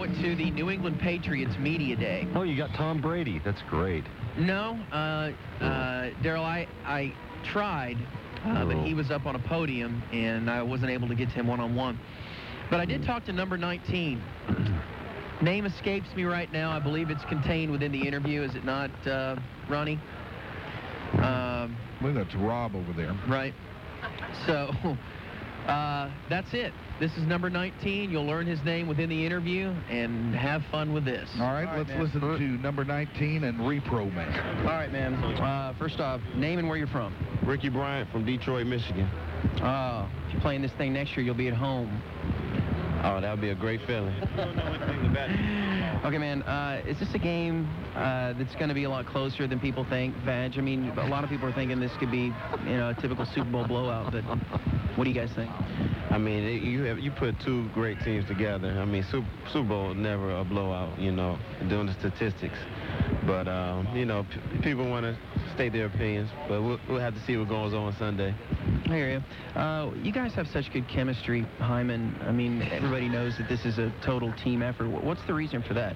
went to the New England Patriots Media Day. Oh, you got Tom Brady. That's great. No, Daryl, I tried, but he was up on a podium, and I wasn't able to get to him one-on-one. But I did talk to number 19. Name escapes me right now. I believe it's contained within the interview. Is it not, Ronnie? I believe that's Rob over there. Right. So, that's it. This is number 19. You'll learn his name within the interview, and have fun with this. All right, let's listen to number 19 and Repro Man. All right, man. First off, name and where you're from. Ricky Bryant from Detroit, Michigan. If you're playing this thing next year, you'll be at home. Oh, that would be a great feeling. Okay, man, is this a game that's going to be a lot closer than people think, Vag? I mean, a lot of people are thinking this could be, a typical Super Bowl blowout, but what do you guys think? I mean, you put two great teams together. I mean, Super Bowl is never a blowout, doing the statistics. But, people want to state their opinions, but we'll have to see what goes on Sunday. I hear you. You guys have such good chemistry, Hyman. I mean, everybody knows that this is a total team effort. What's the reason for that?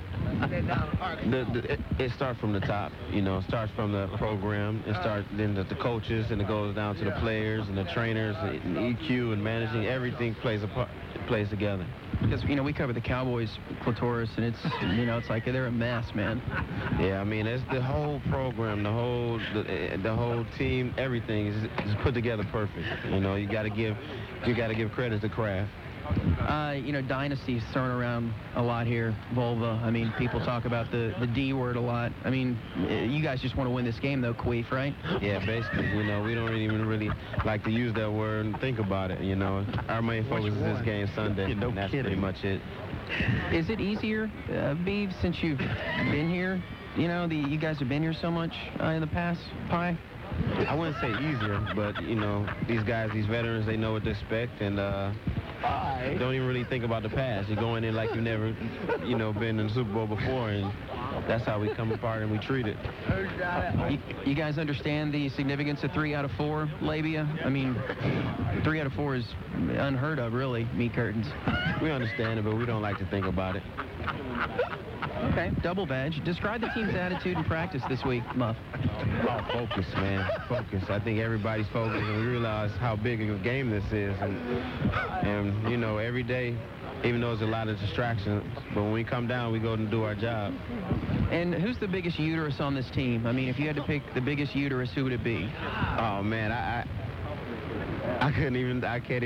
It starts from the top, it starts from the program. It starts then the coaches, and it goes down to the players and the trainers, and EQ and managing. Everything plays together. Because, we cover the Cowboys, Clitoris, and it's, it's like they're a mess, man. Yeah, I mean, it's the whole program, the whole team, everything is put together perfect. You got to give credit to Kraft. Dynasty's thrown around a lot here, Volva. I mean, people talk about the D word a lot. I mean, you guys just want to win this game, though, Queef, right? Yeah, basically, we don't even really like to use that word and think about it, Our main focus is this game Sunday, and that's pretty much it. Is it easier, Beav, since you've been here? You guys have been here so much in the past, Pie? I wouldn't say easier, but, these guys, these veterans, they know what to expect, and don't even really think about the past. You're going in like you've never, been in the Super Bowl before, and that's how we come apart and we treat it. You guys understand the significance of 3 out of 4 labia? I mean, 3 out of 4 is unheard of, really, meat curtains. We understand it, but we don't like to think about it. Okay, double badge. Describe the team's attitude in practice this week, Muff. Oh, focus, man. Focus. I think everybody's focused, and we realize how big of a game this is. And every day, even though there's a lot of distractions, but when we come down, we go and do our job. And who's the biggest uterus on this team? I mean, if you had to pick the biggest uterus, who would it be? Oh, man, I couldn't even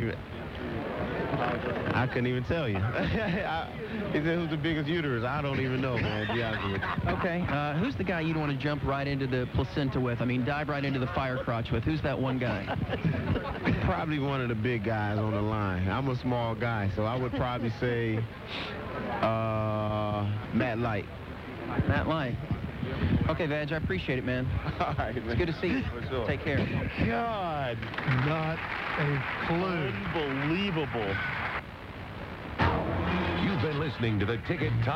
tell you. He said, who's the biggest uterus? I don't even know, man, to be honest with you. Okay, who's the guy you'd want to jump right into the placenta with? I mean, dive right into the fire crotch with. Who's that one guy? Probably one of the big guys on the line. I'm a small guy, so I would probably say Matt Light. Matt Light. Okay, Vag, I appreciate it, man. All right, man. It's good to see you. For sure. Take care. God, not a clue. Unbelievable. You've been listening to the Ticket Time.